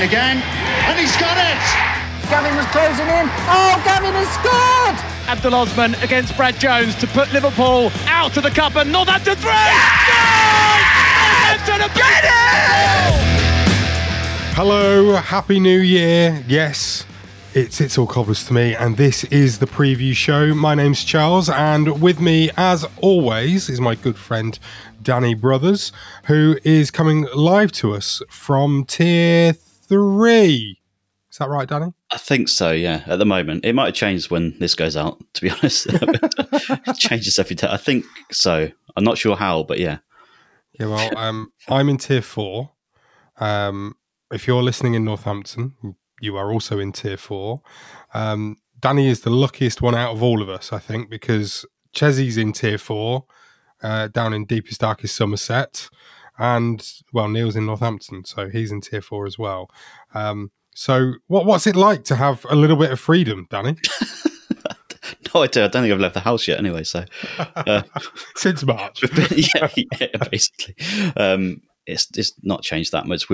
again, and he's got it! Gavin was closing in. Oh, Gavin has scored! Abdul Osman against Brad Jones to put Liverpool out of the cup, and Northampton 3! Hello, Happy New Year. Yes, it's all cobblers to me, and this is the preview show. My name's Charles, and with me, as always, is my good friend Danny Brothers, who is coming live to us from Tier 3. Is that right, Danny? I think so, yeah, at the moment. It might have changed when this goes out, to be honest. It changes every day. I think so. I'm not sure how, but yeah. Yeah, well, I'm in Tier 4. If you're listening in Northampton, you are also in Tier 4. Danny is the luckiest one out of all of us, I think, because Chesy's in Tier 4, down in deepest, darkest Somerset. And, well, Neil's in Northampton, so he's in Tier 4 as well. So what's it like to have a little bit of freedom, Danny? No idea. I don't think I've left the house yet anyway, so... Since March. yeah, basically. It's not changed that much.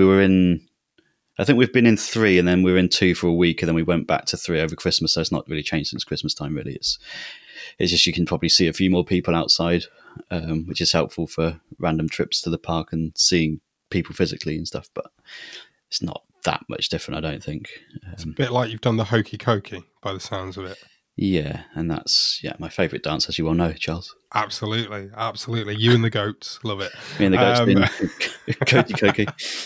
I think we've been in 3 and then we were in 2 for a week and then we went back to 3 over Christmas, so it's not really changed since Christmas time, really. It's just you can probably see a few more people outside, which is helpful for random trips to the park and seeing people physically and stuff, but it's not that much different, I don't think. It's a bit like you've done the hokey cokey by the sounds of it. Yeah, and that's my favourite dance, as you well know, Charles. Absolutely. You and the goats, love it. Me and the goats being cokey.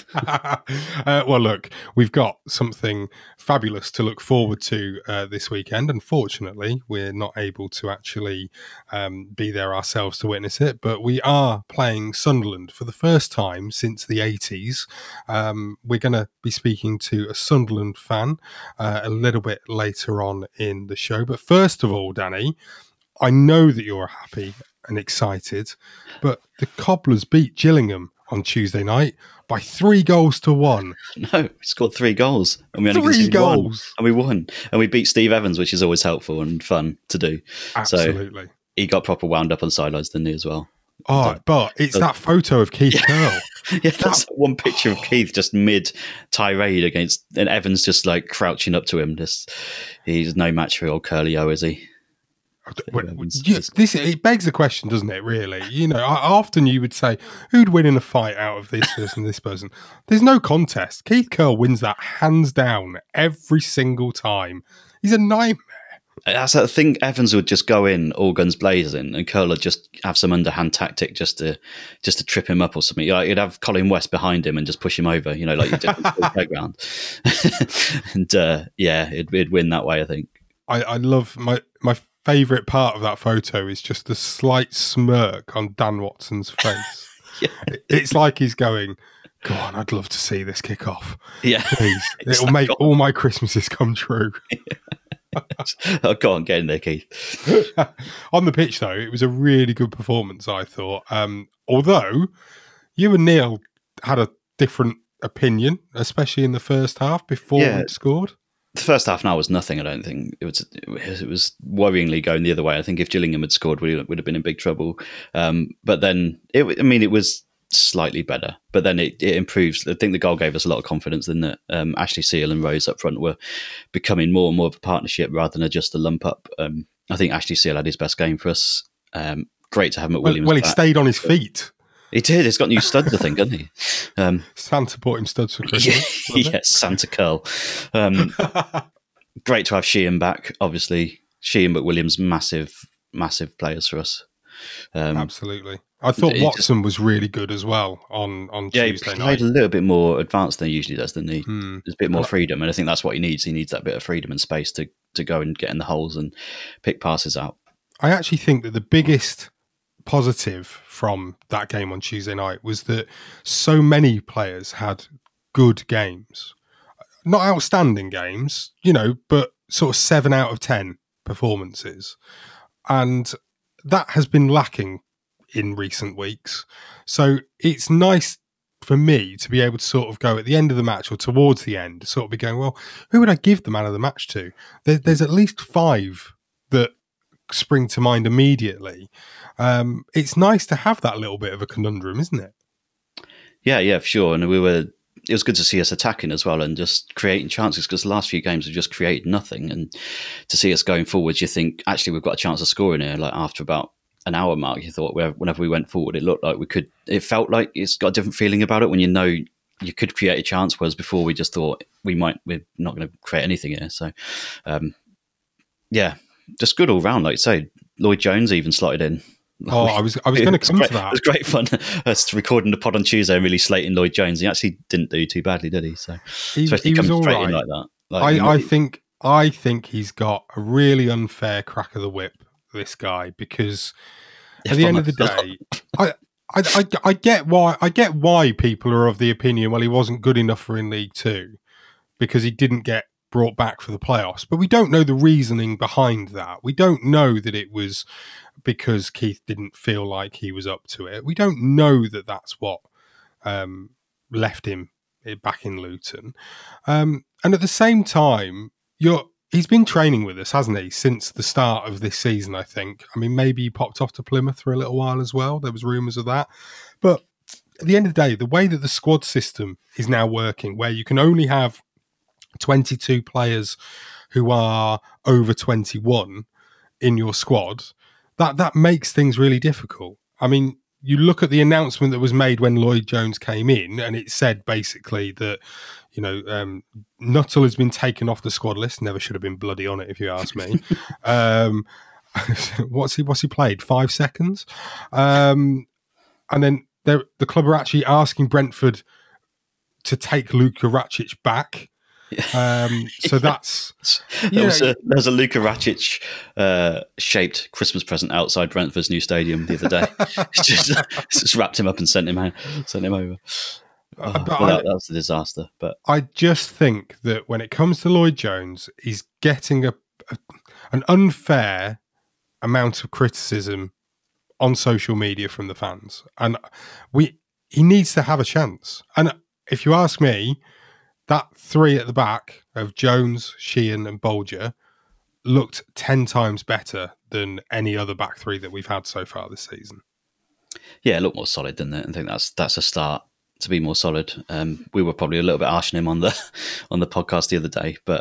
Well, look, we've got something fabulous to look forward to this weekend. Unfortunately, we're not able to actually be there ourselves to witness it, but we are playing Sunderland for the first time since the 80s. We're going to be speaking to a Sunderland fan a little bit later on in the show. But first of all, Danny, I know that you're happy and excited, but the Cobblers beat Gillingham on Tuesday night by 3-1. No, we scored 3 goals. And we only 3 goals. And we won. And we beat Steve Evans, which is always helpful and fun to do. Absolutely. So he got proper wound up on the sidelines, didn't he, as well? Oh, but it's that photo of Keith Curle. Yeah, that's one picture of Keith just mid-tirade against... And Evans just like crouching up to him. He's no match for old Curly-O, is he? It begs the question, doesn't it, really? You know, often you would say, who'd win in a fight out of this person, this person? There's no contest. Keith Curle wins that hands down every single time. He's a nightmare. That's the thing. Evans would just go in all guns blazing, and Curle would just have some underhand tactic just to trip him up or something. Like you'd have Colin West behind him and just push him over, like you did on the playground. And it'd win that way, I think. I love my favourite part of that photo is just the slight smirk on Dan Watson's face. Yeah. It's like he's going, go on, I'd love to see this kick off. Yeah. Please. It'll make all my Christmases come true. Oh, go on, get in there, Keith. On the pitch, though, it was a really good performance, I thought. Although you and Neil had a different opinion, especially in the first half before we'd scored. The first half now was nothing, I don't think. It was worryingly going the other way. I think if Gillingham had scored, we would have been in big trouble. But then, it was slightly better. But then it improves. I think the goal gave us a lot of confidence, didn't it? Ashley Seal and Rose up front were becoming more and more of a partnership rather than just a lump up. I think Ashley Seal had his best game for us. Great to have McWilliams Well, he back. stayed on his feet. He did. He's got new studs, I think, hasn't he? Santa bought him studs for Christmas. Yes, Santa Curl. Great to have Sheehan back, obviously. Sheehan, but Williams, massive players for us. Absolutely. I thought Watson was really good as well on Tuesday night. He played a little bit more advanced than he usually does, didn't he? There's a bit more freedom, and I think that's what he needs. He needs that bit of freedom and space to go and get in the holes and pick passes out. I actually think that the biggest positive from that game on Tuesday night was that so many players had good games. Not outstanding games, but sort of 7 out of 10 performances. And that has been lacking in recent weeks. So it's nice for me to be able to sort of go at the end of the match or towards the end, sort of be going, well, who would I give the man of the match to? There's at least 5 that spring to mind immediately. It's nice to have that little bit of a conundrum, isn't it? Yeah, for sure. And we were was good to see us attacking as well and just creating chances, because the last few games we've just created nothing. And to see us going forwards, you think actually we've got a chance of scoring here. Like after about an hour mark, you thought whenever we went forward, it looked like we could. It felt like it's got a different feeling about it when you know you could create a chance, whereas before we just thought we're not going to create anything here. So, just good all round. Like you say, Lloyd Jones even slotted in. Oh, I was going to come to that. It was great fun. Us recording the pod on Tuesday and really slating Lloyd Jones. He actually didn't do too badly, did he? So, he was all right. Like that. Like, I think he's got a really unfair crack of the whip, this guy, because at the end of the day, I get why people are of the opinion, well, he wasn't good enough for in League Two because he didn't get brought back for the playoffs. But we don't know the reasoning behind that. We don't know that it was because Keith didn't feel like he was up to it. We don't know that that's what left him back in Luton. And at the same time, he's been training with us, hasn't he, since the start of this season, I think. I mean, maybe he popped off to Plymouth for a little while as well. There was rumours of that. But at the end of the day, the way that the squad system is now working, where you can only have 22 players who are over 21 in your squad, that makes things really difficult. I mean, you look at the announcement that was made when Lloyd Jones came in, and it said basically that, Nuttall has been taken off the squad list. Never should have been bloody on it, if you ask me. What's he played? 5 seconds? And then the club are actually asking Brentford to take Luka Racic back. So that's there's a Luka Racic shaped Christmas present outside Brentford's new stadium the other day. just wrapped him up and sent him over. That's a disaster. But I just think that when it comes to Lloyd Jones, he's getting an unfair amount of criticism on social media from the fans, and he needs to have a chance. And if you ask me, that three at the back of Jones, Sheehan and Bolger looked 10 times better than any other back three that we've had so far this season. Yeah, it looked more solid, didn't it? I think that's a start to be more solid. We were probably a little bit harsh on him on the podcast the other day, but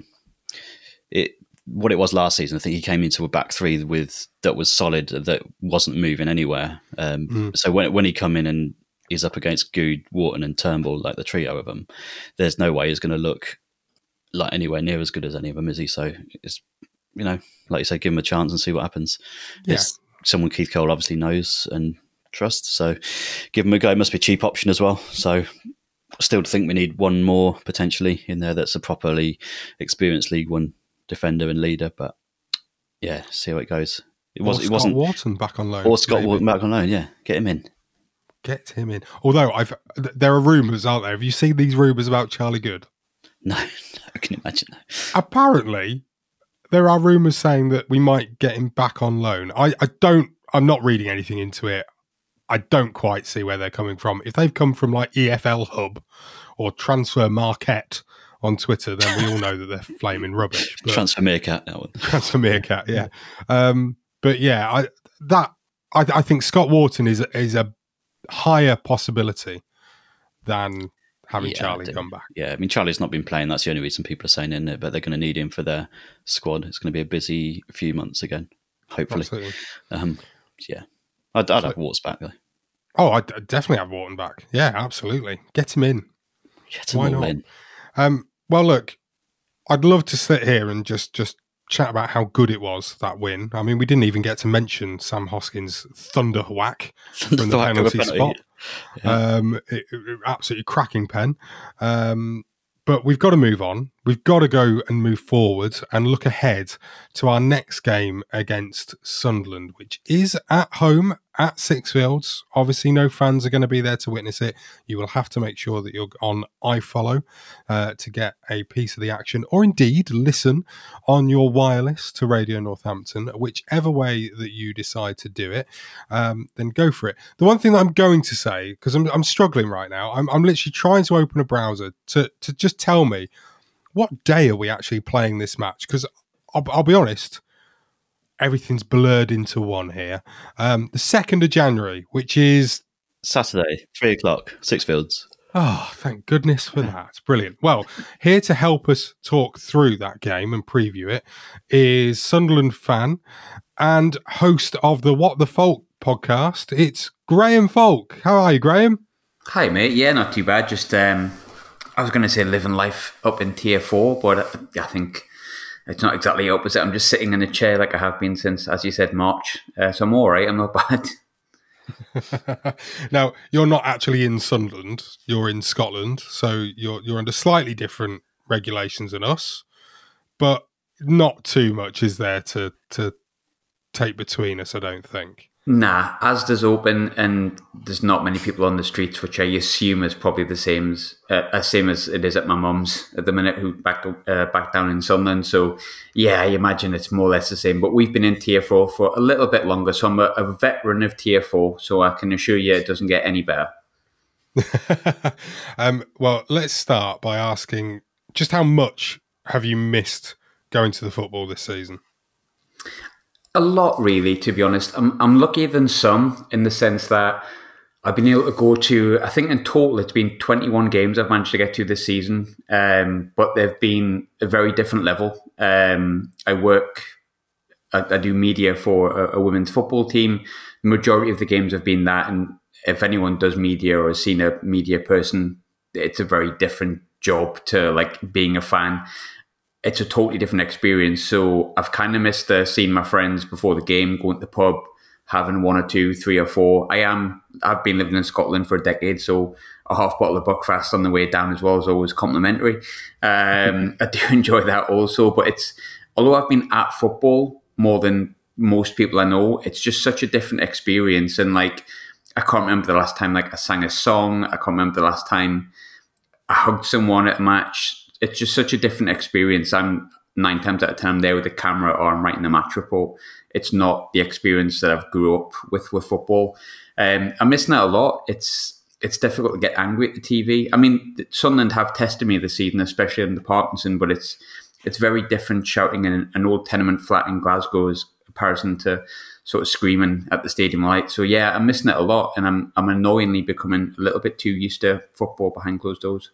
what it was last season, I think he came into a back three that was solid, that wasn't moving anywhere. So when he come in and he's up against Good, Wharton and Turnbull, like the trio of them, there's no way he's going to look like anywhere near as good as any of them, is he? So it's, like you say, give him a chance and see what happens. Yeah. It's someone Keith Cole obviously knows and trusts, so give him a go. It must be a cheap option as well. So I still think we need one more potentially in there that's a properly experienced League One defender and leader, but yeah, see how it goes. It wasn't Wharton back on loan. Or Scott Wharton back on loan, yeah. Get him in. Although there are rumours, aren't there? Have you seen these rumours about Charlie Good? No, I can imagine that. Apparently, there are rumours saying that we might get him back on loan. I'm not reading anything into it. I don't quite see where they're coming from. If they've come from like EFL Hub or Transfer Market on Twitter, then we all know that they're flaming rubbish. But, Transfer Meerkat, that one. Transfer Meerkat, yeah. But yeah, I think Scott Wharton is a higher possibility than having Charlie come back. Yeah, I mean, Charlie's not been playing. That's the only reason people are saying in it, but they're going to need him for their squad. It's going to be a busy few months again, hopefully. Yeah. I'd have Warts back, though. Oh, I'd definitely have Wharton back. Yeah, absolutely. Get him in. Why not? In. Well, look, I'd love to sit here and just chat about how good it was, that win. I mean, we didn't even get to mention Sam Hoskins' thunder whack from the penalty spot. Yeah. Absolutely cracking pen. But we've got to move on. We've got to go and move forward and look ahead to our next game against Sunderland, which is at home at Sixfields. Obviously, no fans are going to be there to witness it. You will have to make sure that you're on iFollow to get a piece of the action, or indeed listen on your wireless to Radio Northampton, whichever way that you decide to do it. Then go for it. The one thing that I'm going to say, because I'm struggling right now, I'm literally trying to open a browser to just tell me what day are we actually playing this match, because I'll be honest, everything's blurred into one here. The 2nd of January, which is Saturday, 3:00, Sixfields. Oh, thank goodness for that. Brilliant. Well, here to help us talk through that game and preview it is Sunderland fan and host of the What the Folk podcast. It's Graham Folk. How are you, Graham? Hi, mate. Yeah, not too bad. Just, I was going to say living life up in Tier 4, but I think it's not exactly opposite. I'm just sitting in a chair like I have been since, as you said, March. So I'm all right. I'm not bad. Now, you're not actually in Sunderland. You're in Scotland, so you're under slightly different regulations than us, but not too much is there to take between us, I don't think. Nah, Asda's open and there's not many people on the streets, which I assume is probably the same as it is at my mum's at the minute, who back down in Sunderland. So yeah, I imagine it's more or less the same. But we've been in Tier 4 for a little bit longer, so I'm a veteran of Tier 4, so I can assure you it doesn't get any better. Well, let's start by asking, just how much have you missed going to the football this season? A lot, really, to be honest. I'm luckier than some in the sense that I've been able to go to, I think in total it's been 21 games I've managed to get to this season, but they've been a very different level. I do media for a women's football team. The majority of the games have been that, and if anyone does media or has seen a media person, it's a very different job to like being a fan. It's a totally different experience. So I've kind of missed seeing my friends before the game, going to the pub, having 1 or 2, 3 or 4. I've been living in Scotland for a decade, so a half bottle of Buckfast on the way down as well is always complimentary. I do enjoy that also, but although I've been at football more than most people I know, it's just such a different experience. And like, I can't remember the last time like I sang a song. I can't remember the last time I hugged someone at a match. It's just such a different experience. I'm 9 times out of 10 I'm there with a camera or I'm writing a match report. It's not the experience that I've grew up with football. I'm missing out a lot. It's difficult to get angry at the TV. I mean, Sunderland have tested me this season, especially in the Parkinson, but it's very different shouting in an old tenement flat in Glasgow as comparison to sort of screaming at the stadium light. So yeah, I'm missing it a lot, and I'm annoyingly becoming a little bit too used to football behind closed doors.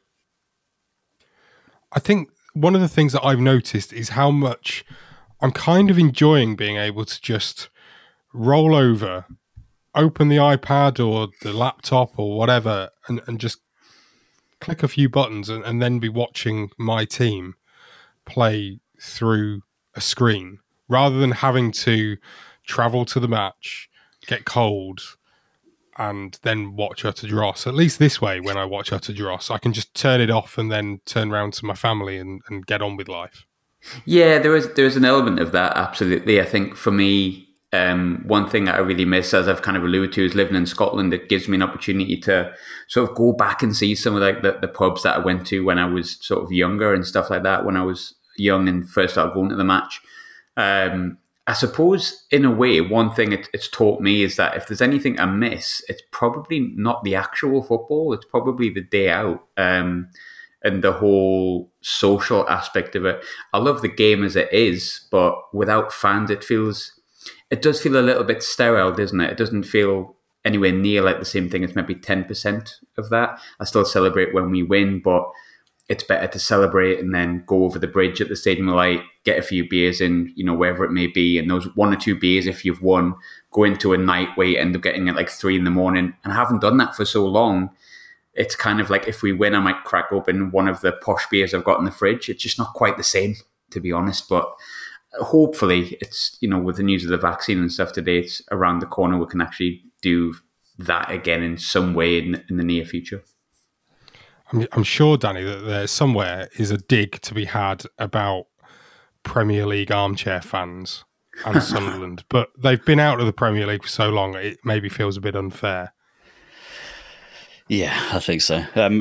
I think one of the things that I've noticed is how much I'm kind of enjoying being able to just roll over, open the iPad or the laptop or whatever, and just click a few buttons and then be watching my team play through a screen rather than having to travel to the match, get cold, and then watch Utter Dross. At least this way, when I watch Utter Dross, I can just turn it off and then turn around to my family and get on with life. Yeah, there is an element of that, absolutely. I think for me, one thing that I really miss, as I've kind of alluded to, is living in Scotland. It gives me an opportunity to sort of go back and see some of like the pubs that I went to when I was sort of younger and stuff like that, when I was young and first started going to the match. I suppose, in a way, one thing it's taught me is that if there's anything I miss, it's probably not the actual football. It's probably the day out and the whole social aspect of it. I love the game as it is, but without fans, it does feel a little bit sterile, doesn't it? It doesn't feel anywhere near like the same thing as maybe 10% of that. I still celebrate when we win, but it's better to celebrate and then go over the bridge at the Stadium of Light, get a few beers in, wherever it may be. And those 1 or 2 beers, if you've won, go into a night where you end up getting at like 3 a.m. And I haven't done that for so long. It's kind of like if we win, I might crack open one of the posh beers I've got in the fridge. It's just not quite the same, to be honest. But hopefully it's, with the news of the vaccine and stuff today, it's around the corner. We can do that again in some way in the near future. I'm sure, Danny, that there somewhere is a dig to be had about Premier League armchair fans and Sunderland, but they've been out of the Premier League for so long, it maybe feels a bit unfair. Yeah, I think so. We'll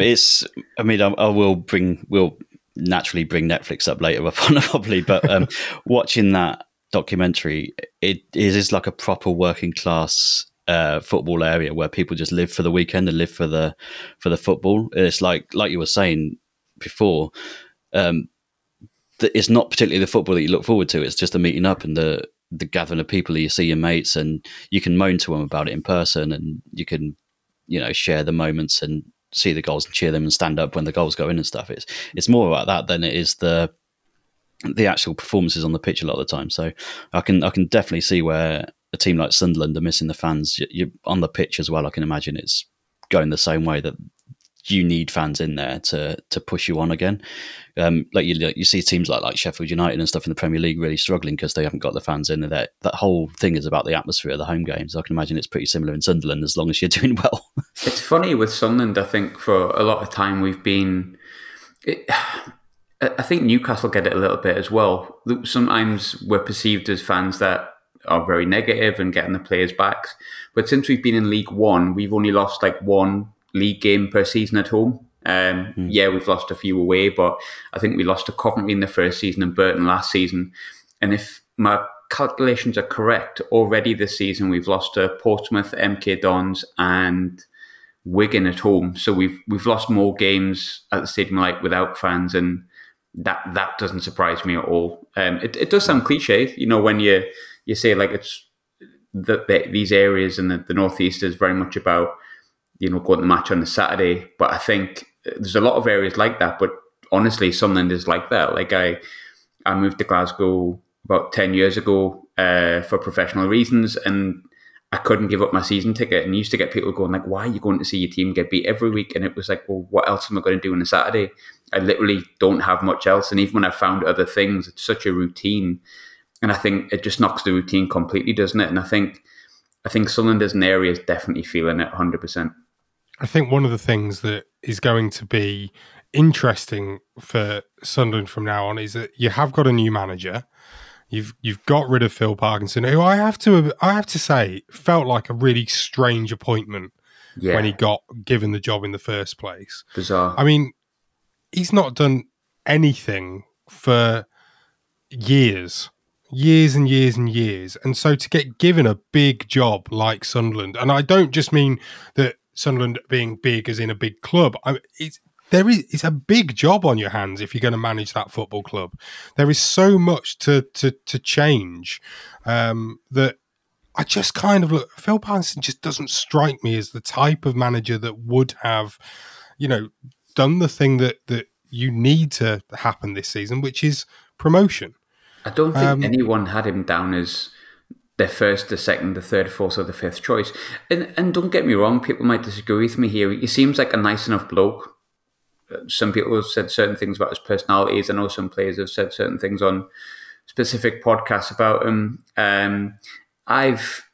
naturally bring Netflix up later upon it probably, but watching that documentary, it is like a proper working class football area where people just live for the weekend and live for the football. It's like you were saying before, it's not particularly the football that you look forward to. It's just the meeting up and the gathering of people. You see your mates and you can moan to them about it in person, and you can share the moments, and see the goals and cheer them and stand up when the goals go in and stuff. It's more about that than it is the actual performances on the pitch a lot of the time. So I can definitely see where a team like Sunderland are missing the fans. You're on the pitch as well. I can imagine it's going the same way, that you need fans in there to push you on again. Like you see teams like Sheffield United and stuff in the Premier League really struggling because they haven't got the fans in there. That whole thing is about the atmosphere of the home games. I can imagine it's pretty similar in Sunderland as long as you're doing well. It's funny with Sunderland, I think for a lot of time we've been... I think Newcastle get it a little bit as well. Sometimes we're perceived as fans that are very negative and getting the players' backs. But since we've been in League One, we've only lost like one league game per season at home. Yeah, we've lost a few away, but I think we lost to Coventry in the first season and Burton last season. And if my calculations are correct, already this season we've lost to Portsmouth, MK Dons and Wigan at home. So we've lost more games at the Stadium Light without fans, and that doesn't surprise me at all. It does sound cliche, when you say like it's these areas in the northeast is very much about going to the match on the Saturday, but I think there's a lot of areas like that. But honestly, Sunderland is like that. Like I moved to Glasgow about 10 years ago for professional reasons, and I couldn't give up my season ticket, and used to get people going like, why are you going to see your team get beat every week? And it was like, well, what else am I going to do on a Saturday? I literally don't have much else. And even when I found other things, it's such a routine. And I think it just knocks the routine completely, doesn't it? And I think Sunderland as an area is definitely feeling it 100%. I think one of the things that is going to be interesting for Sunderland from now on is that you have got a new manager. You've got rid of Phil Parkinson, who I have to say felt like a really strange appointment when he got given the job in the first place. Bizarre. I mean, he's not done anything for years and years and years. And so to get given a big job like Sunderland, and I don't just mean that Sunderland being big as in a big club, it's a big job on your hands if you're going to manage that football club. There is so much to change that I just kind of look. Phil Parkinson just doesn't strike me as the type of manager that would have, done the thing that you need to happen this season, which is promotion. I don't think anyone had him down as the first, the second, the third, fourth, or the fifth choice. And don't get me wrong, people might disagree with me here. He seems like a nice enough bloke. Some people have said certain things about his personalities. I know some players have said certain things on specific podcasts about him. I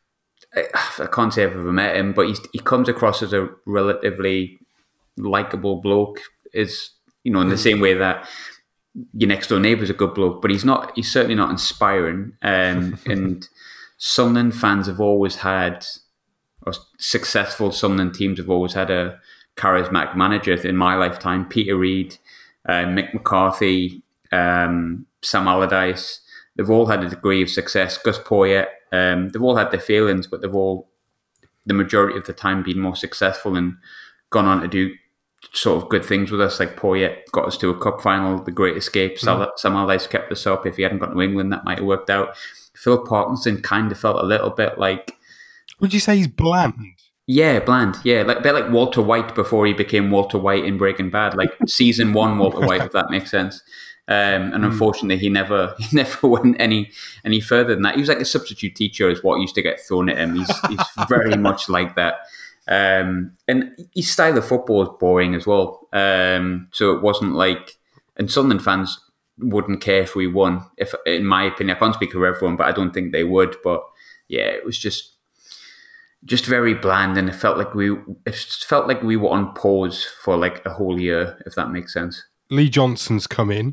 can't say I've ever met him, but he comes across as a relatively likable bloke. Is in the same way that your next door neighbour's a good bloke, but he's certainly not inspiring. And Sunderland fans have always had, or successful Sunderland teams have always had a charismatic manager in my lifetime. Peter Reid, Mick McCarthy, Sam Allardyce, they've all had a degree of success. Gus Poyet, they've all had their failings, but they've all, the majority of the time, been more successful and gone on to do sort of good things with us. Like Poyet got us to a cup final, the Great Escape. Sam Allardyce kept us up. If he hadn't got to England, that might have worked out. Phil Parkinson kind of felt a little bit like... Would you say he's bland? Yeah, bland. Yeah, like a bit like Walter White before he became Walter White in Breaking Bad. Like season 1 Walter White, if that makes sense. And unfortunately, he never went any further than that. He was like a substitute teacher, is what used to get thrown at him. He's very much like that. And his style of football is boring as well. So it wasn't like... And Sunderland fans wouldn't care if we won. If, in my opinion, I can't speak for everyone, but I don't think they would. But yeah, it was just very bland, and it felt like we were on pause for like a whole year, if that makes sense. Lee Johnson's come in,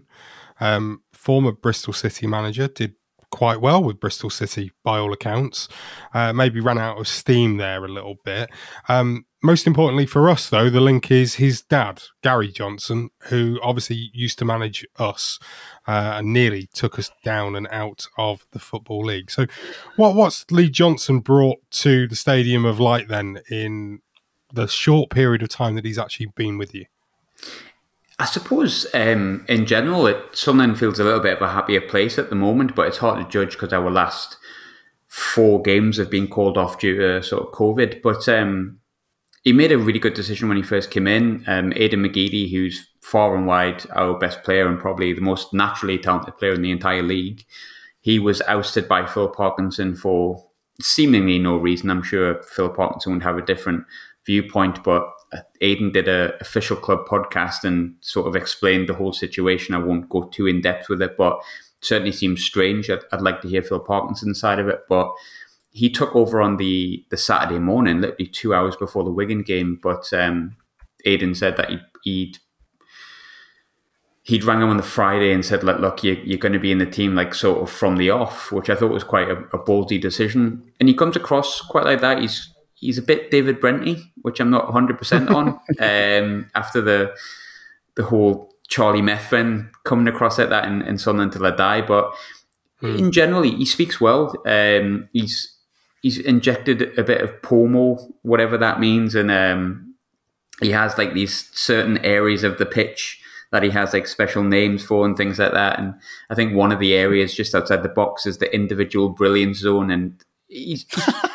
former Bristol City manager, did quite well with Bristol City by all accounts. Maybe ran out of steam there a little bit. Most importantly for us, though, the link is his dad, Gary Johnson, who obviously used to manage us and nearly took us down and out of the Football League. So what's Lee Johnson brought to the Stadium of Light then in the short period of time that he's actually been with you? I suppose in general, Sunderland feels a little bit of a happier place at the moment, but it's hard to judge because our last 4 games have been called off due to sort of COVID. But he made a really good decision when he first came in. Aidan McGeady, who's far and wide our best player and probably the most naturally talented player in the entire league, he was ousted by Phil Parkinson for seemingly no reason. I'm sure Phil Parkinson would have a different viewpoint, but Aidan did an official club podcast and sort of explained the whole situation. I won't go too in depth with it, but it certainly seems strange. I'd like to hear Phil Parkinson's side of it, but he took over on the Saturday morning, literally 2 hours before the Wigan game. But Aidan said that he'd rang him on the Friday and said, look, you're going to be in the team like sort of from the off, which I thought was quite a ballsy decision. And he comes across quite like that. He's a bit David Brenty, which I'm not 100% on. After the whole Charlie Methven coming across at that in Sunderland Till I Die. But in general, he speaks well. He's injected a bit of Pomo, whatever that means. And he has like these certain areas of the pitch that he has like special names for and things like that. And I think one of the areas just outside the box is the individual brilliance zone. And he's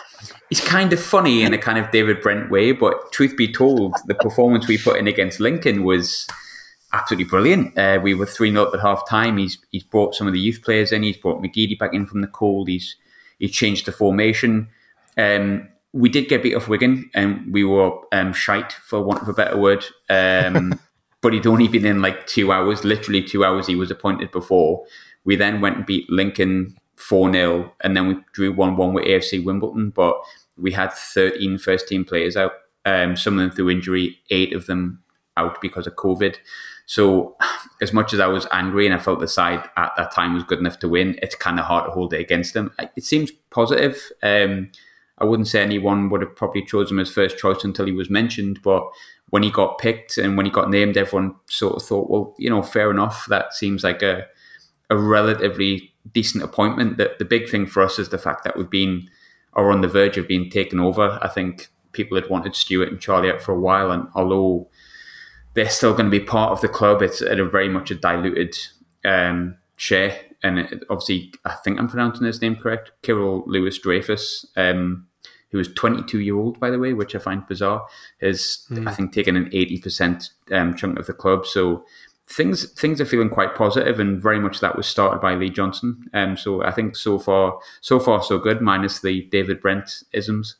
kind of funny in a kind of David Brent way, but truth be told, the performance we put in against Lincoln was absolutely brilliant. We were 3-0 at half time. He's brought some of the youth players in. He's brought McGeady back in from the cold. He's changed the formation. We did get beat off Wigan and we were shite, for want of a better word. But he'd only been in like 2 hours, literally 2 hours. He was appointed before. We then went and beat Lincoln 4-0, and then we drew 1-1 with AFC Wimbledon. But we had 13 first-team players out, some of them through injury, 8 of them out because of COVID. So as much as I was angry and I felt the side at that time was good enough to win, it's kind of hard to hold it against them. It seems positive. I wouldn't say anyone would have probably chosen him as first choice until he was mentioned, but when he got picked and when he got named, everyone sort of thought, well, fair enough. That seems like a relatively decent appointment. The big thing for us is the fact that are on the verge of being taken over. I think people had wanted Stuart and Charlie out for a while, and although they're still going to be part of the club, it's at a very much a diluted share. And obviously, I think I'm pronouncing his name correct, Kyril Lewis-Dreyfus, who is 22-year-old, by the way, which I find bizarre, has, I think, taken an 80% chunk of the club. So things are feeling quite positive, and very much that was started by Lee Johnson. So I think so far so good, minus the David Brent isms.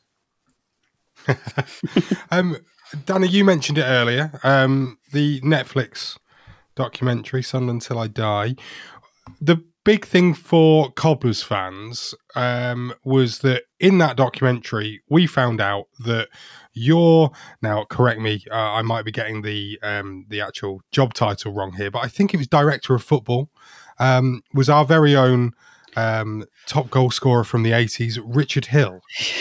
Danny, you mentioned it earlier, the Netflix documentary, Sunderland Till I Die. The big thing for Cobblers fans was that in that documentary, we found out that now correct me, I might be getting the actual job title wrong here, but I think it was Director of Football, was our very own top goal scorer from the 80s, Richard Hill.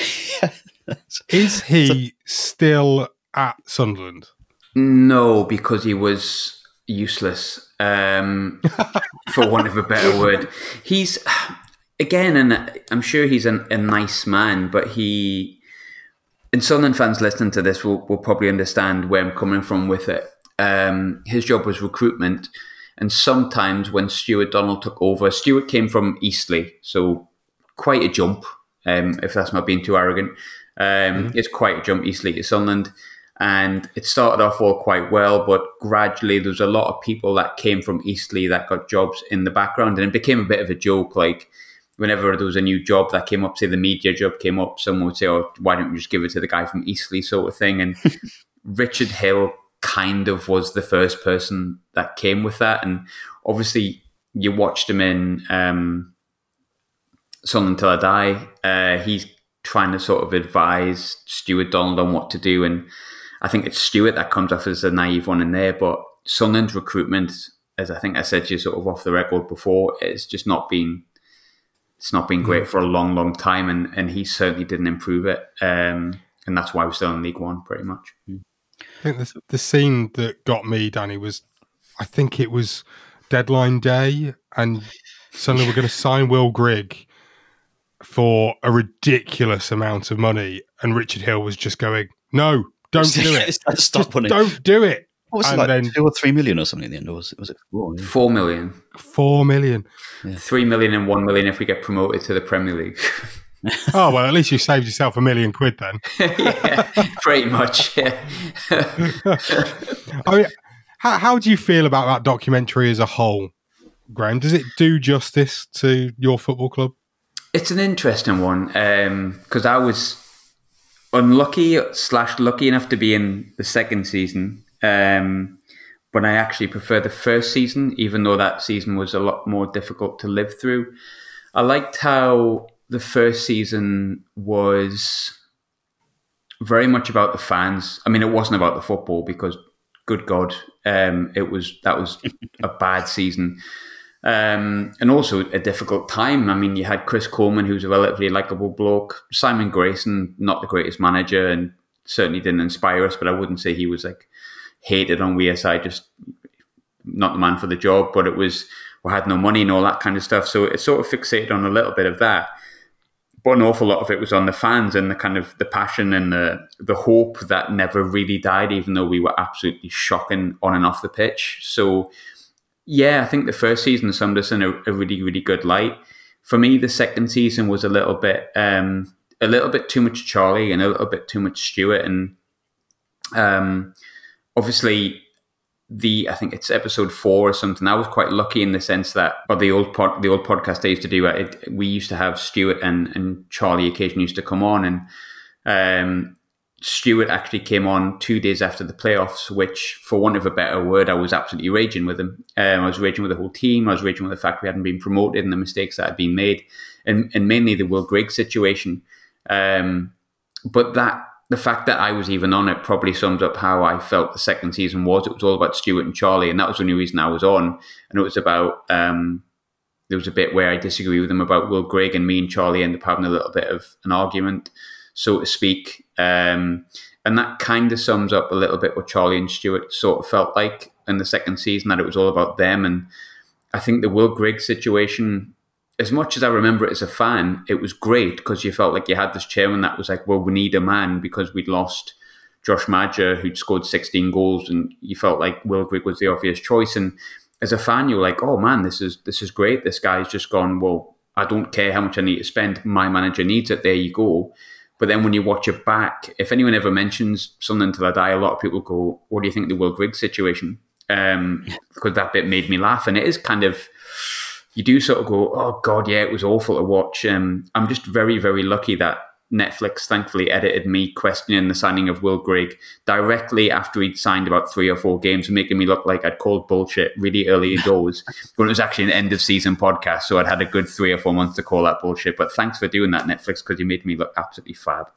Is he still at Sunderland? No, because he was useless, for want of a better word. He's, again, and I'm sure he's a nice man, but and Sunderland fans listening to this will probably understand where I'm coming from with it. His job was recruitment, and sometimes when Stuart Donald took over, Stuart came from Eastleigh, so quite a jump, if that's not being too arrogant. It's quite a jump, Eastleigh to Sunderland. And it started off all quite well, but gradually there was a lot of people that came from Eastleigh that got jobs in the background, and it became a bit of a joke. Like whenever there was a new job that came up, say the media job came up, someone would say, "Oh, why don't we just give it to the guy from Eastleigh," sort of thing. And Richard Hill kind of was the first person that came with that. And obviously you watched him in Sunderland Till I Die. He's trying to sort of advise Stuart Donald on what to do, and I think it's Stuart that comes off as a naive one in there, but Sunderland's recruitment, as I think I said to you sort of off the record before, it's just not been great for a long, long time, and he certainly didn't improve it, and that's why we're still in League One pretty much. I think the scene that got me, Danny, was, I think it was deadline day, and Sunderland were going to sign Will Grigg for a ridiculous amount of money, and Richard Hill was just going, "No, don't do it. Stop on it. Don't do it." What was it, like 2 or 3 million or something in the end? Or was it 4? Yeah. 4 million. 4 million. Yeah. 3 million and 1 million if we get promoted to the Premier League. Oh, well, at least you saved yourself £1 million then. Yeah, pretty much. Yeah. I mean, how do you feel about that documentary as a whole, Graham? Does it do justice to your football club? It's an interesting one because I was unlucky/lucky enough to be in the second season, but I actually prefer the first season, even though that season was a lot more difficult to live through. I liked how the first season was very much about the fans. I mean, it wasn't about the football because, good God, that was a bad season. And also a difficult time. I mean, you had Chris Coleman, who's a relatively likeable bloke. Simon Grayson, not the greatest manager, and certainly didn't inspire us. But I wouldn't say he was like hated on WSI, just not the man for the job. But it was we had no money and all that kind of stuff. So it sort of fixated on a little bit of that. But an awful lot of it was on the fans and the kind of the passion and the hope that never really died, even though we were absolutely shocking on and off the pitch. So. Yeah, I think the first season summed us in a really, really good light. For me, the second season was a little bit too much Charlie and a little bit too much Stuart. And obviously, I think it's episode 4 or something. I was quite lucky in the sense that, or the old podcast I used to do, we used to have Stuart and Charlie occasionally used to come on, and Stuart actually came on 2 days after the playoffs, which, for want of a better word, I was absolutely raging with him. I was raging with the whole team. I was raging with the fact we hadn't been promoted and the mistakes that had been made, and mainly the Will Grigg situation. But the fact that I was even on it probably sums up how I felt the second season was. It was all about Stuart and Charlie, and that was the only reason I was on. And it was about, there was a bit where I disagree with him about Will Grigg, and me and Charlie ended up having a little bit of an argument, so to speak. And that kind of sums up a little bit what Charlie and Stuart sort of felt like in the second season, that it was all about them. And I think the Will Grigg situation, as much as I remember it as a fan, it was great because you felt like you had this chairman that was like, well, we need a man because we'd lost Josh Maja, who'd scored 16 goals, and you felt like Will Grigg was the obvious choice. And as a fan, you're like, oh man, this is great. This guy's just gone, well, I don't care how much I need to spend. My manager needs it. There you go. But then when you watch it back, if anyone ever mentions Something Till I Die, a lot of people go, what do you think of the Will Grigg situation? Because that bit made me laugh. And it is kind of, you do sort of go, oh God, yeah, it was awful to watch. I'm just very, very lucky that Netflix thankfully edited me questioning the signing of Will Grigg directly after he'd signed about 3 or 4 games, making me look like I'd called bullshit really early doors when it was actually an end of season podcast. So I'd had a good 3 or 4 months to call that bullshit. But thanks for doing that, Netflix, because you made me look absolutely fab.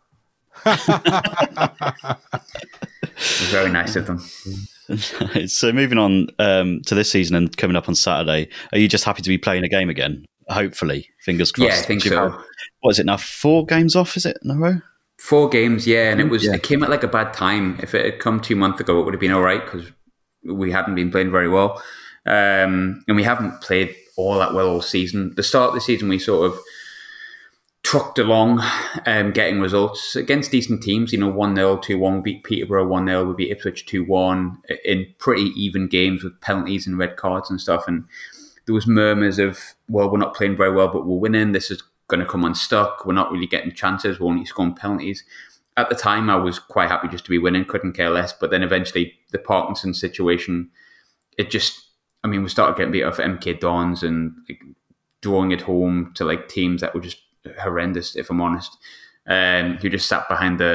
It was very nice of them. So moving on to this season and coming up on Saturday, are you just happy to be playing a game again? Hopefully, fingers crossed. Yeah, I think so. What is it now? 4 games off, is it in a row? 4 games, yeah. And it came at like a bad time. If it had come 2 months ago, it would have been all right because we hadn't been playing very well. And we haven't played all that well all season. The start of the season, we sort of trucked along, getting results against decent teams. 1-0, 2-1, beat Peterborough 1-0, we beat Ipswich 2-1 in pretty even games with penalties and red cards and stuff. And there was murmurs of, well, we're not playing very well, but we're winning. This is going to come unstuck. We're not really getting chances. We're only scoring penalties. At the time, I was quite happy just to be winning, couldn't care less. But then eventually, the Parkinson situation, we started getting beat off MK Dons and drawing at home to like teams that were just horrendous, if I'm honest. Who just sat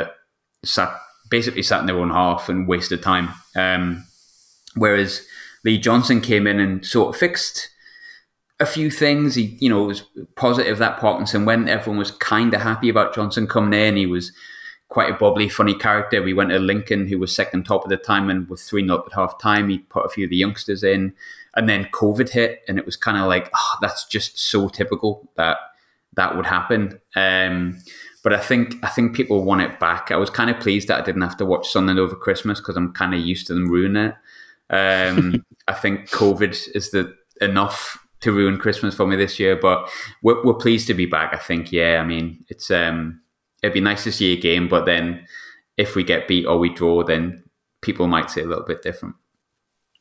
in their own half and wasted time. Whereas Lee Johnson came in and sort of fixed a few things. He, it was positive that Parkinson went. Everyone was kind of happy about Johnson coming in. He was quite a bubbly, funny character. We went to Lincoln, who was second top at the time, and with 3-0 at half time, he put a few of the youngsters in. And then COVID hit, and it was kind of like, that's just so typical that would happen. But I think people want it back. I was kind of pleased that I didn't have to watch Sunderland over Christmas because I'm kind of used to them ruining it. I think COVID is enough to ruin Christmas for me this year, but we're pleased to be back. I think, it's it'd be nice to see a game, but then if we get beat or we draw, then people might say a little bit different.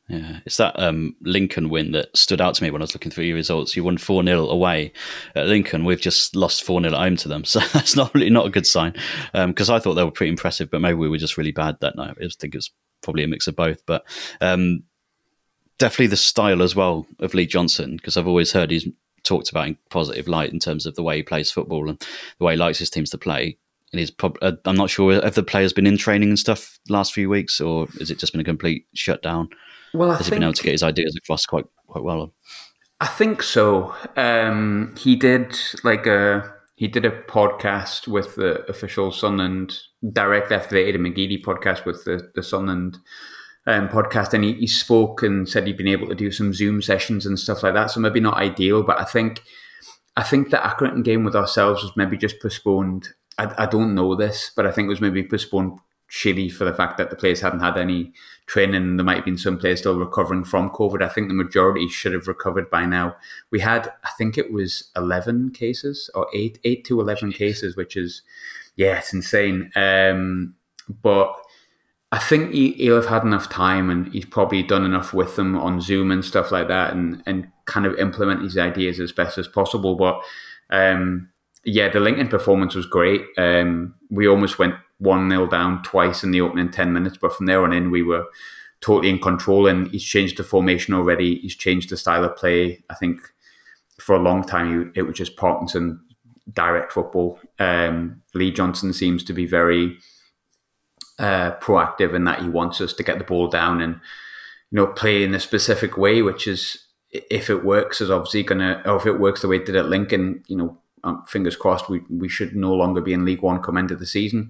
Yeah, it's that Lincoln win that stood out to me when I was looking through your results. You won 4-0 away at Lincoln. We've just lost 4-0 at home to them. So that's not a good sign, because I thought they were pretty impressive, but maybe we were just really bad that night. I think it was probably a mix of both. But definitely the style as well of Lee Johnson, because I've always heard he's talked about in positive light in terms of the way he plays football and the way he likes his teams to play. And he's I'm not sure, have the players been in training and stuff last few weeks, or has it just been a complete shutdown? Well, Has he been able to get his ideas across quite well? I think so. He did a podcast with the official Sunderland direct after the Aidan McGeady podcast with the Sunderland podcast, and he spoke and said he'd been able to do some Zoom sessions and stuff like that. So maybe not ideal, but I think the Accrington game with ourselves was maybe just postponed. I don't know this, but I think it was maybe postponed shitty for the fact that the players hadn't had any training, and there might have been some players still recovering from COVID. I think the majority should have recovered by now. We had, I think it was 11 cases, or 8 to 11 cases, which is, yeah, it's insane. But I think he'll have had enough time, and he's probably done enough with them on Zoom and stuff like that, and kind of implement his ideas as best as possible. But yeah, the Lincoln performance was great. We almost went 1-0 down twice in the opening 10 minutes, but from there on in, we were totally in control, and he's changed the formation already. He's changed the style of play. I think for a long time, it was just Parkinson direct football. Lee Johnson seems to be very proactive in that he wants us to get the ball down and, play in a specific way, which is, if it works, is obviously or if it works the way it did at Lincoln, fingers crossed, we should no longer be in League One come end of the season.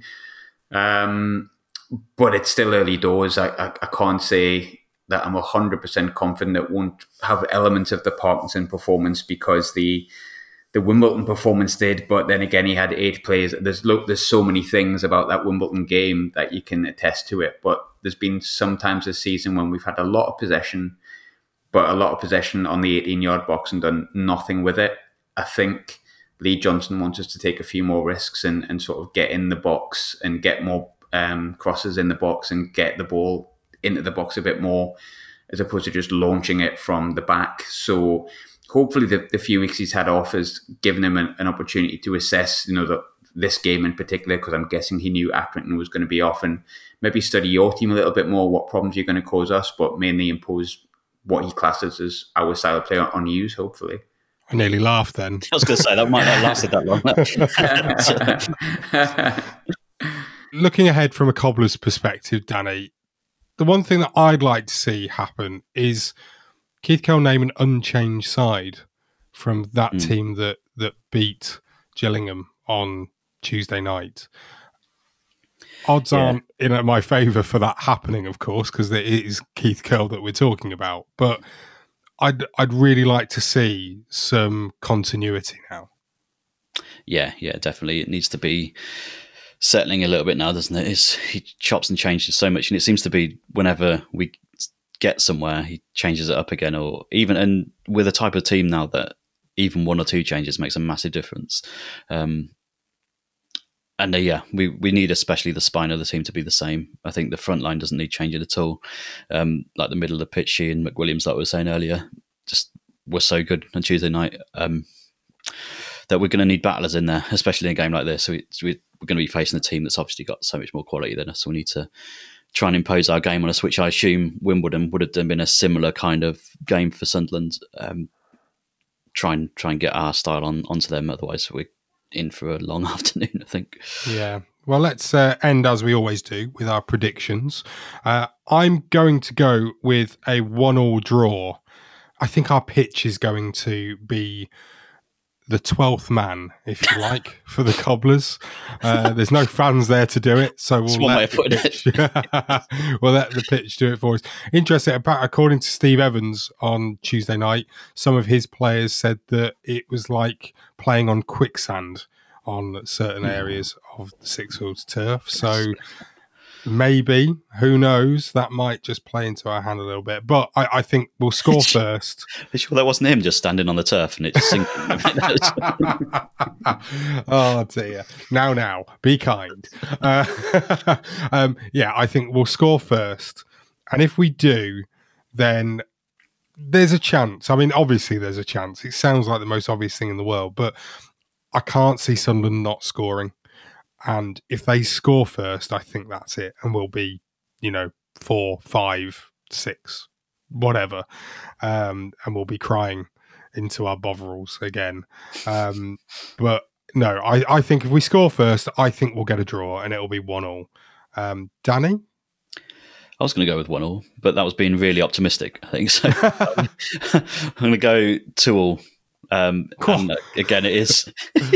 But it's still early doors. I can't say that I'm 100% confident it won't have elements of the Parkinson performance, because the Wimbledon performance did. But then again, he had 8 players. There's so many things about that Wimbledon game that you can attest to it. But there's been some times this season when we've had a lot of possession, but a lot of possession on the 18-yard box and done nothing with it. I think Lee Johnson wants us to take a few more risks and sort of get in the box and get more crosses in the box and get the ball into the box a bit more, as opposed to just launching it from the back. So hopefully the few weeks he's had off has given him an opportunity to assess, this game in particular, because I'm guessing he knew Accrington was going to be off, and maybe study your team a little bit more, what problems you're going to cause us, but mainly impose what he classes as our style of play on yous, hopefully. I nearly laughed then. I was going to say, that might not have lasted that long. Looking ahead from a Cobbler's perspective, Danny, the one thing that I'd like to see happen is Keith Curle name an unchanged side from that team that beat Gillingham on Tuesday night. Odds aren't in my favour for that happening, of course, because it is Keith Curle that we're talking about. But I'd really like to see some continuity now. Yeah, definitely. It needs to be settling a little bit now, doesn't it? He chops and changes so much, and it seems to be whenever we get somewhere, he changes it up again, or even, and with a type of team now that even 1 or 2 changes makes a massive difference. We need especially the spine of the team to be the same. I think the front line doesn't need changing at all. Like the middle of the pitch, she and McWilliams, like we were saying earlier, just were so good on Tuesday night that we're going to need battlers in there, especially in a game like this. So we're going to be facing a team that's obviously got so much more quality than us. So we need to try and impose our game on us, which I assume Wimbledon would have been a similar kind of game for Sunderland. Try and get our style onto them. Otherwise, we're in for a long afternoon, I think. Yeah. Well, let's end as we always do with our predictions. I'm going to go with a 1-1 draw. I think our pitch is going to be the 12th man, if you like, for the Cobblers. There's no fans there to do it, so we'll let the pitch do it for us. Interesting, according to Steve Evans on Tuesday night, some of his players said that it was like playing on quicksand on certain areas of the Sixfields turf. So maybe, who knows, that might just play into our hand a little bit. But I think we'll score first. Are you sure that wasn't him just standing on the turf and it just sinking? Oh dear. Now, be kind. I think we'll score first. And if we do, then there's a chance. I mean, obviously there's a chance. It sounds like the most obvious thing in the world, but I can't see Sunderland not scoring. And if they score first, I think that's it. And we'll be, 4, 5, 6, whatever. And we'll be crying into our bovrils again. But no, I think if we score first, I think we'll get a draw and it'll be 1-1. Danny? I was going to go with 1-1, but that was being really optimistic, I think. So I'm going to go 2-2. And again, it's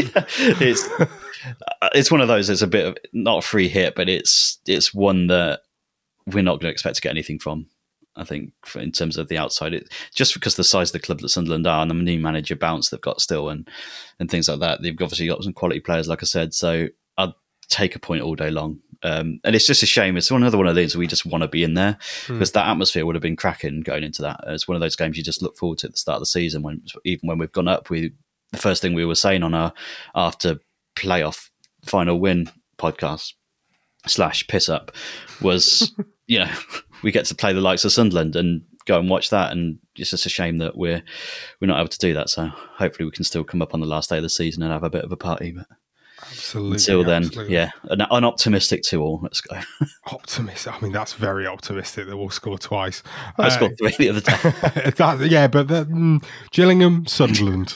one of those. It's a bit of not a free hit, but it's one that we're not going to expect to get anything from. I think in terms of the outside, just because of the size of the club that Sunderland are and the new manager bounce they've got still and things like that, they've obviously got some quality players, like I said. So I'd take a point all day long. And it's just a shame. It's another one of these we just want to be in there because that atmosphere would have been cracking going into that. It's one of those games you just look forward to at the start of the season. Even when we've gone up, the first thing we were saying on our after playoff final win podcast / piss up was, we get to play the likes of Sunderland and go and watch that. And it's just a shame that we're not able to do that. So hopefully we can still come up on the last day of the season and have a bit of a party. But absolutely. Until then, yeah, an optimistic 2-2. Let's go. Optimistic. I mean, that's very optimistic that we'll score twice. I scored 3 the other day. But Gillingham, Sunderland.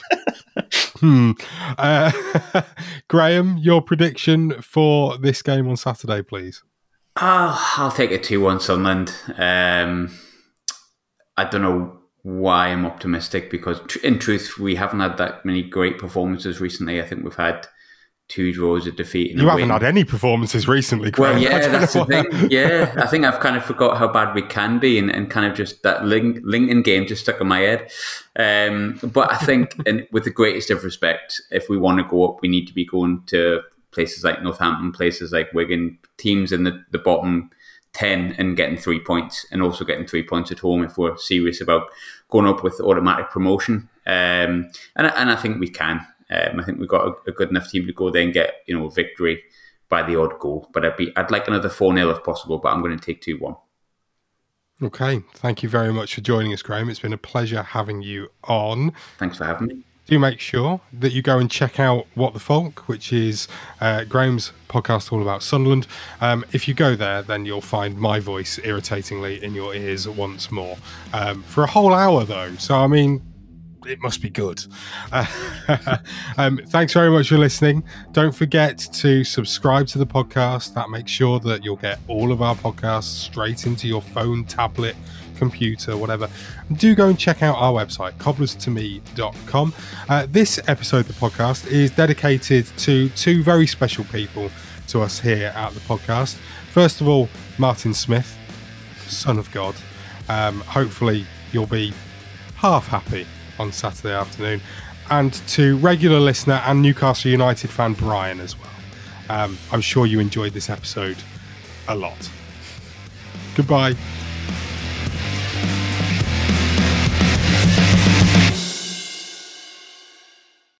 Graham, your prediction for this game on Saturday, please. I'll take a 2-1 Sunderland. I don't know why I'm optimistic because, in truth, we haven't had that many great performances recently. I think we've had 2 draws, a defeat, and you haven't had any performances recently, Graham. Well, yeah, that's the thing. Yeah, I think I've kind of forgot how bad we can be, and kind of just that Lincoln game just stuck in my head. But I think, and with the greatest of respect, if we want to go up, we need to be going to places like Northampton, places like Wigan, teams in the bottom 10 and getting 3 points, and also getting 3 points at home if we're serious about going up with automatic promotion. And I think we can. I think we've got a good enough team to go there and get a victory by the odd goal. But I'd like another 4-0 if possible, but I'm going to take 2-1. Okay, thank you very much for joining us, Graham. It's been a pleasure having you on. Thanks for having me. Do make sure that you go and check out What the Folk, which is Graham's podcast all about Sunderland. If you go there, then you'll find my voice irritatingly in your ears once more. For a whole hour, though. So, I mean, it must be good. Thanks very much for listening. Don't forget to subscribe to the podcast. That makes sure that you'll get all of our podcasts straight into your phone, tablet, computer, whatever. Do go and check out our website, cobblerstome.com. This episode of the podcast is dedicated to 2 very special people to us here at the podcast. First of all, Martin Smith, son of God. Hopefully you'll be half happy on Saturday afternoon. And to regular listener and Newcastle United fan Brian as well. I'm sure you enjoyed this episode a lot. Goodbye.